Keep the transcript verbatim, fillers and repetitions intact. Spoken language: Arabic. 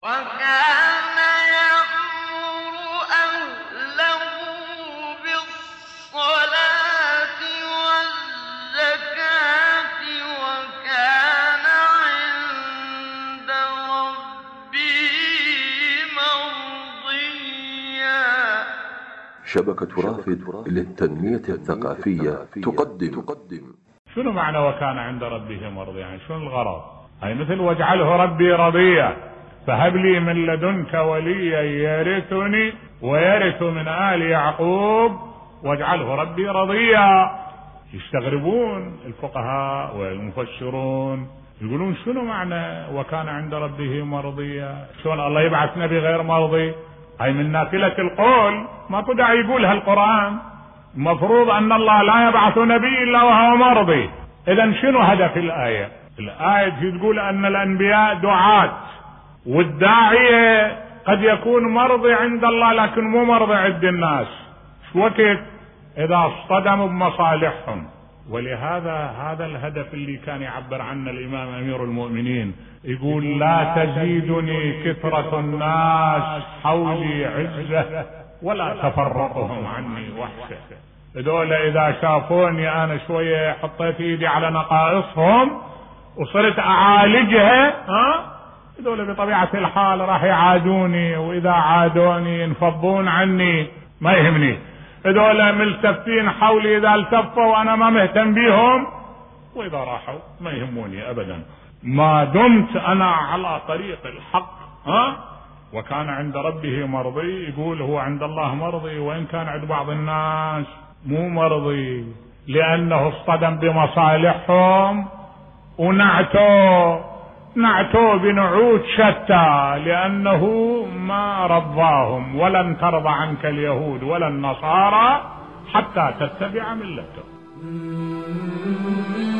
وكان يأمر أهله بالصلاة والزكاة وكان عند ربه مرضيا. شبكة رافد للتنمية الثقافية تقدم شنو معنى وكان عند ربه مرضيا؟ يعني شنو الغرض؟ أي مثل واجعله ربي رضيا فهب لي من لدنك وليا يرثني ويرث من آل يعقوب واجعله ربي رضيا. يستغربون الفقهاء والمفسرون يقولون شنو معنى وكان عند ربه مرضيا؟ شلون الله يبعث نبي غير مرضي؟ أي من نافلة القول ما داعي يقولها القرآن. المفروض أن الله لا يبعث نبي إلا وهو مرضي. إذن شنو هدف الآية؟ الآية تقول أن الأنبياء دعاة، والداعية قد يكون مرضي عند الله لكن مو مرضي عند الناس. شو وقت إذا اصطدموا بمصالحهم. ولهذا هذا الهدف اللي كان يعبر عنه الإمام أمير المؤمنين، يقول لا تزيدني كثرة الناس حولي عزة ولا تفرقهم عني وحشة. هذول إذا شافوني أنا شوية حطيت إيدي على نقائصهم وصرت أعالجها، ها هذول بطبيعة الحال راح يعادوني، وإذا عادوني ينفضون عني، ما يهمني. هذول ملتفين حولي، إذا التفوا وأنا ما مهتم بيهم، وإذا راحوا ما يهموني أبدا ما دمت أنا على طريق الحق. ها وكان عند ربه مرضي، يقول هو عند الله مرضي وإن كان عند بعض الناس مو مرضي، لأنه اصطدم بمصالحهم ونعتوا نعتوا بنعوت شتى، لأنه ما رضاهم. ولن ترضى عنك اليهود ولا النصارى حتى تتبع ملتهم.